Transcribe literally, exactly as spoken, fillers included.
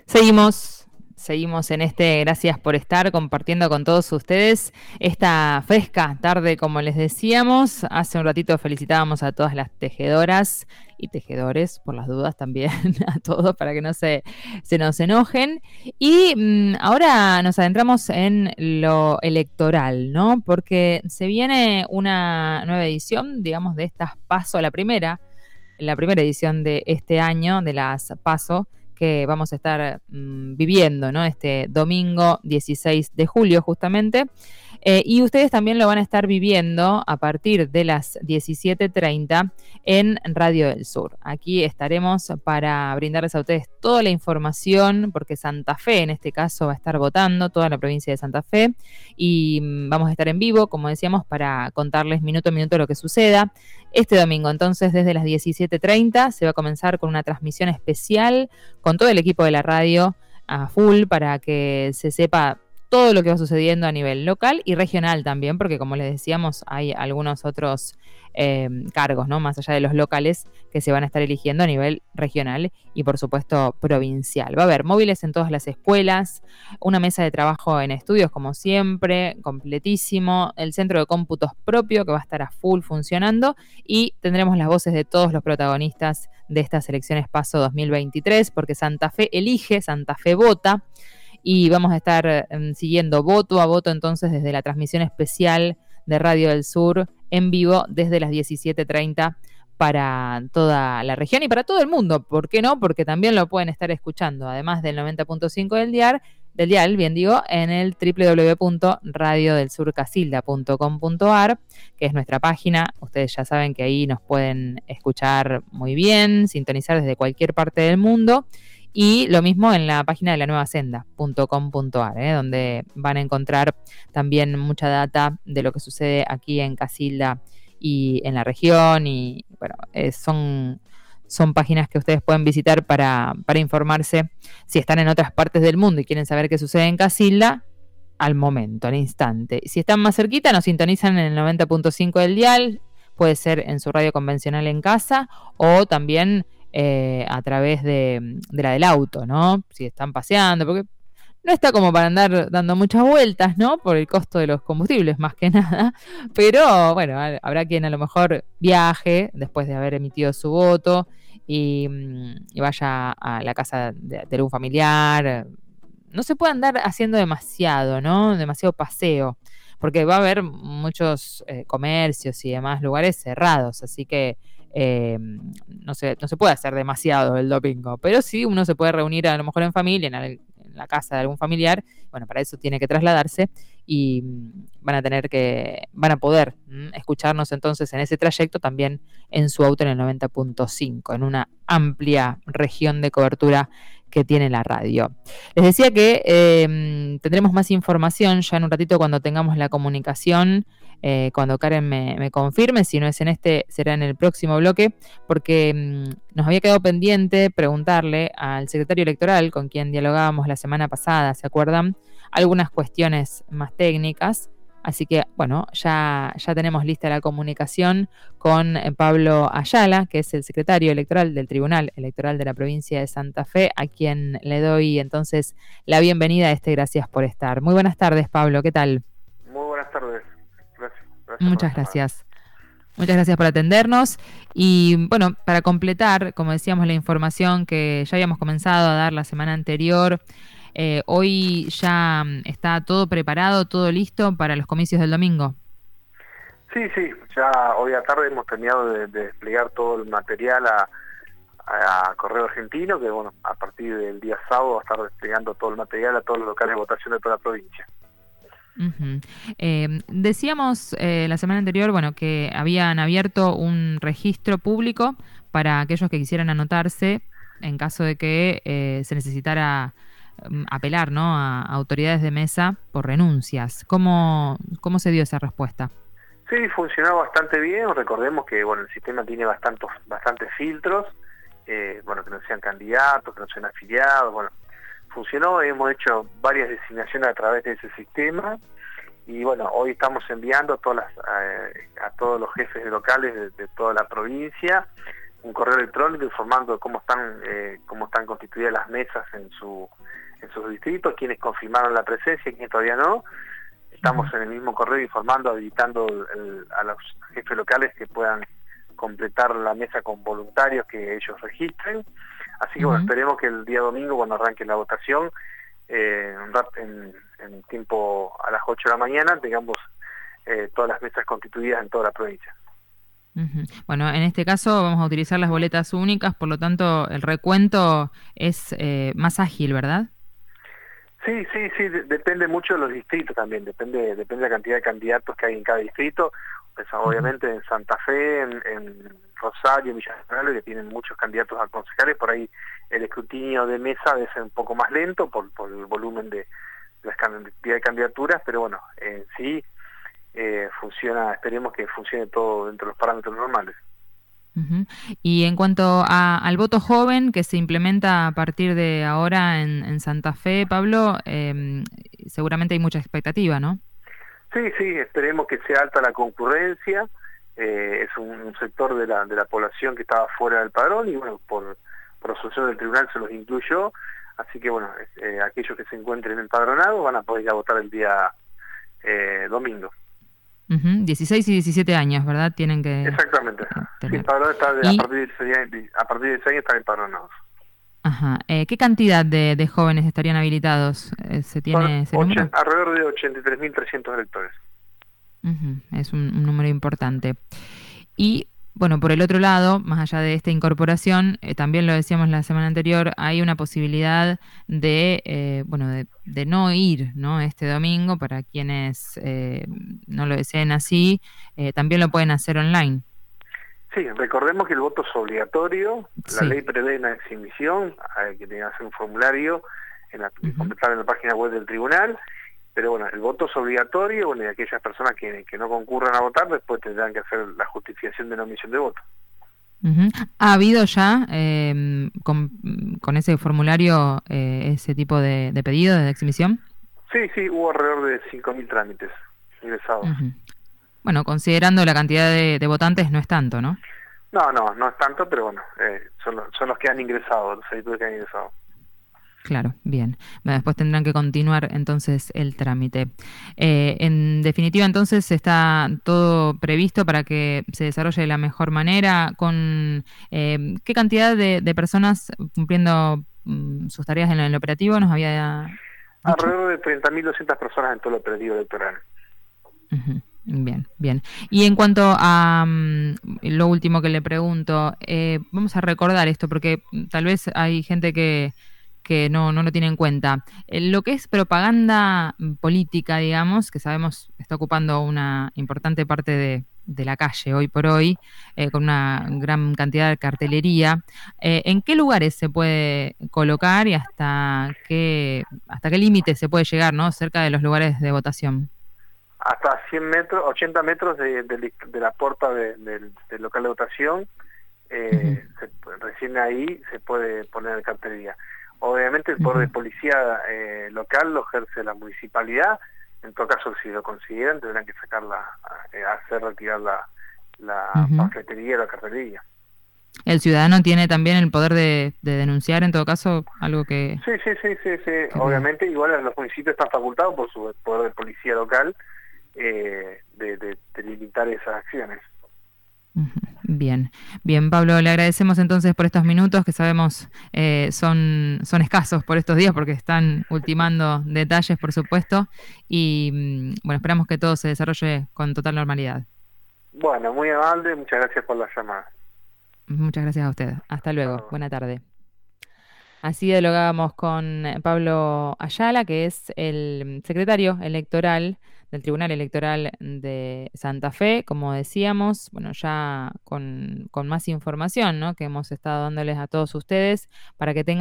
Seguimos, seguimos en este, gracias por estar compartiendo con todos ustedes esta fresca tarde, como les decíamos. Hace un ratito felicitábamos a todas las tejedoras y tejedores, por las dudas también, a todos para que no se, se nos enojen. Y mmm, ahora nos adentramos en lo electoral, ¿no? Porque se viene una nueva edición, digamos, de estas PASO, la primera, la primera edición de este año, de las PASO, que vamos a estar mmm, viviendo, ¿no? Este domingo dieciséis de julio, justamente. Eh, y ustedes también lo van a estar viviendo a partir de las diecisiete treinta en Radio del Sur. Aquí estaremos para brindarles a ustedes toda la información, porque Santa Fe en este caso va a estar votando, toda la provincia de Santa Fe, y vamos a estar en vivo, como decíamos, para contarles minuto a minuto lo que suceda. Este domingo, entonces, desde las diecisiete treinta se va a comenzar con una transmisión especial con todo el equipo de la radio a full para que se sepa todo lo que va sucediendo a nivel local y regional también, porque como les decíamos, hay algunos otros eh, cargos, ¿no? Más allá de los locales que se van a estar eligiendo a nivel regional y por supuesto provincial. Va a haber móviles en todas las escuelas, una mesa de trabajo en estudios como siempre, completísimo, el centro de cómputos propio que va a estar a full funcionando y tendremos las voces de todos los protagonistas de estas elecciones PASO dos mil veintitrés, porque Santa Fe elige, Santa Fe vota. Y vamos a estar eh, siguiendo voto a voto entonces desde la transmisión especial de Radio del Sur en vivo desde las diecisiete treinta para toda la región y para todo el mundo. ¿Por qué no? Porque también lo pueden estar escuchando, además del noventa punto cinco del dial, del dial, bien digo, en el doble u doble u doble u punto radio del sur casilda punto com punto a r, que es nuestra página. Ustedes ya saben que ahí nos pueden escuchar muy bien, sintonizar desde cualquier parte del mundo. Y lo mismo en la página de la nueva senda punto com punto a r, ¿eh? Donde van a encontrar también mucha data de lo que sucede aquí en Casilda y en la región. Y bueno, eh, son, son páginas que ustedes pueden visitar para, para informarse si están en otras partes del mundo y quieren saber qué sucede en Casilda al momento, al instante. Si están más cerquita, nos sintonizan en el noventa punto cinco del dial, puede ser en su radio convencional en casa o también Eh, a través de, de la del auto, ¿no? Si están paseando, porque no está como para andar dando muchas vueltas, ¿no? Por el costo de los combustibles, más que nada. Pero, bueno, habrá quien a lo mejor viaje después de haber emitido su voto y, y vaya a la casa de, de algún familiar. No se puede andar haciendo demasiado, ¿no? Demasiado paseo, porque va a haber muchos eh, comercios y demás lugares cerrados, así que Eh, no, se, no se puede hacer demasiado el domingo, pero sí uno se puede reunir a lo mejor en familia, en, el, en la casa de algún familiar. Bueno, para eso tiene que trasladarse y van a tener que, van a poder ¿m? escucharnos entonces en ese trayecto también en su auto en el noventa punto cinco, en una amplia región de cobertura que tiene la radio. Les decía que eh, tendremos más información ya en un ratito cuando tengamos la comunicación. Eh, cuando Karen me, me confirme, si no es en este, será en el próximo bloque, porque mmm, nos había quedado pendiente preguntarle al secretario electoral con quien dialogábamos la semana pasada, ¿se acuerdan? Algunas cuestiones más técnicas, así que bueno, ya, ya tenemos lista la comunicación con Pablo Ayala, que es el secretario electoral del Tribunal Electoral de la provincia de Santa Fe, a quien le doy entonces la bienvenida a este Gracias por Estar. Muy buenas tardes, Pablo, ¿qué tal? Muy buenas tardes. Gracias. Gracias Muchas gracias. Muchas gracias por atendernos. Y bueno, para completar, como decíamos, la información que ya habíamos comenzado a dar la semana anterior, eh, hoy ya está todo preparado, todo listo para los comicios del domingo. Sí, sí, ya hoy a tarde hemos terminado de, de desplegar todo el material a, a, a Correo Argentino, que bueno, a partir del día sábado va a estar desplegando todo el material a todos los locales de votación de toda la provincia. Uh-huh. Eh, decíamos eh, la semana anterior, bueno, que habían abierto un registro público para aquellos que quisieran anotarse en caso de que eh, se necesitara um, apelar, ¿no?, a, a autoridades de mesa por renuncias. ¿Cómo, cómo se dio esa respuesta? Sí, funcionó bastante bien. Recordemos que bueno, el sistema tiene bastantes, bastantes filtros, eh, bueno, que no sean candidatos, que no sean afiliados, bueno. Funcionó, hemos hecho varias designaciones a través de ese sistema y bueno, hoy estamos enviando a, todas las, a, a todos los jefes locales de, de toda la provincia un correo electrónico informando cómo están eh, cómo están constituidas las mesas en su en sus distritos, quienes confirmaron la presencia y quienes todavía no. Estamos en el mismo correo informando, habilitando el, a los jefes locales que puedan completar la mesa con voluntarios que ellos registren. Así que uh-huh. bueno, esperemos que el día domingo, cuando arranque la votación, eh, en, en tiempo a las ocho de la mañana, tengamos eh, todas las mesas constituidas en toda la provincia. Uh-huh. Bueno, en este caso vamos a utilizar las boletas únicas, por lo tanto el recuento es eh, más ágil, ¿verdad? Sí, sí, sí, de depende mucho de los distritos también, depende depende de la cantidad de candidatos que hay en cada distrito. Pues, obviamente en Santa Fe, en, en Rosario, en Villa General, que tienen muchos candidatos a concejales, por ahí el escrutinio de mesa debe ser un poco más lento por, por el volumen de, de la cantidad de candidaturas, pero bueno, en sí eh, funciona, esperemos que funcione todo dentro de los parámetros normales. Uh-huh. Y en cuanto a, al voto joven que se implementa a partir de ahora en, en Santa Fe, Pablo, eh, seguramente hay mucha expectativa, ¿no? Sí, sí, esperemos que sea alta la concurrencia. Eh, es un, un sector de la de la población que estaba fuera del padrón y bueno, por, por resolución del tribunal se los incluyó. Así que bueno, eh, aquellos que se encuentren empadronados van a poder ir a votar el día eh, domingo. Uh-huh. dieciséis y diecisiete años, ¿verdad? Tienen que... Exactamente. Tener. Sí, el padrón está de, y... a, partir de ese, a partir de ese año están empadronados. Ajá. Eh, ¿Qué cantidad de, de jóvenes estarían habilitados? Eh, ¿Se tiene ese número? Alrededor de ochenta y tres mil trescientos electores. Uh-huh. Es un, un número importante. Y, bueno, por el otro lado, más allá de esta incorporación, eh, también lo decíamos la semana anterior, hay una posibilidad de, eh, bueno, de, de no ir, ¿no? Este domingo, para quienes eh, no lo deseen así, eh, también lo pueden hacer online. Sí, recordemos que el voto es obligatorio, sí. La ley prevé una exhibición, hay que tener que hacer un formulario, en la, uh-huh. completar en la página web del tribunal, pero bueno, el voto es obligatorio, bueno, y aquellas personas que, que no concurran a votar después tendrán que hacer la justificación de no omisión de voto. Uh-huh. ¿Ha habido ya eh, con, con ese formulario eh, ese tipo de, de pedido de exhibición? Sí, sí, hubo alrededor de cinco mil trámites ingresados. Uh-huh. Bueno, considerando la cantidad de, de votantes, no es tanto, ¿no? No, no, no es tanto, pero bueno, eh, son, los, son los que han ingresado, los editores que han ingresado. Claro, bien. Bueno, después tendrán que continuar entonces el trámite. Eh, en definitiva, entonces, está todo previsto para que se desarrolle de la mejor manera. Con eh, ¿qué cantidad de, de personas cumpliendo mm, sus tareas en el operativo nos había dicho? Alrededor de treinta mil doscientas personas en todo el operativo electoral. Uh-huh. Bien, bien. Y en cuanto a um, lo último que le pregunto, eh, vamos a recordar esto porque tal vez hay gente que, que no, no lo tiene en cuenta. Eh, lo que es propaganda política, digamos, que sabemos está ocupando una importante parte de, de la calle hoy por hoy, eh, con una gran cantidad de cartelería, eh, ¿en qué lugares se puede colocar y hasta qué, hasta qué límite se puede llegar, ¿no? Cerca de los lugares de votación. Hasta cien metros, ochenta metros de, de, de la puerta de, de, del local de votación, eh, uh-huh. se, recién ahí se puede poner en cartelería. Obviamente el poder uh-huh. de policía eh, local lo ejerce la municipalidad, en todo caso si lo consideran tendrán que sacarla, eh, hacer retirar la, la uh-huh. panfletería o la cartelería. ¿El ciudadano tiene también el poder de, de denunciar en todo caso algo que...? Sí, sí, sí, sí, sí. Obviamente que... igual los municipios están facultados por su poder de policía local, Eh, de, de, de limitar esas acciones. Bien, bien, Pablo, le agradecemos entonces por estos minutos que sabemos eh, son, son escasos por estos días porque están ultimando detalles, por supuesto, y bueno, esperamos que todo se desarrolle con total normalidad. Bueno, muy amable, muchas gracias por la llamada. Muchas gracias a usted. Hasta luego, Hasta luego. Buena tarde. Así dialogábamos con Pablo Ayala, que es el secretario electoral del Tribunal Electoral de Santa Fe, como decíamos, bueno, ya con, con más información, ¿no?, que hemos estado dándoles a todos ustedes para que tengan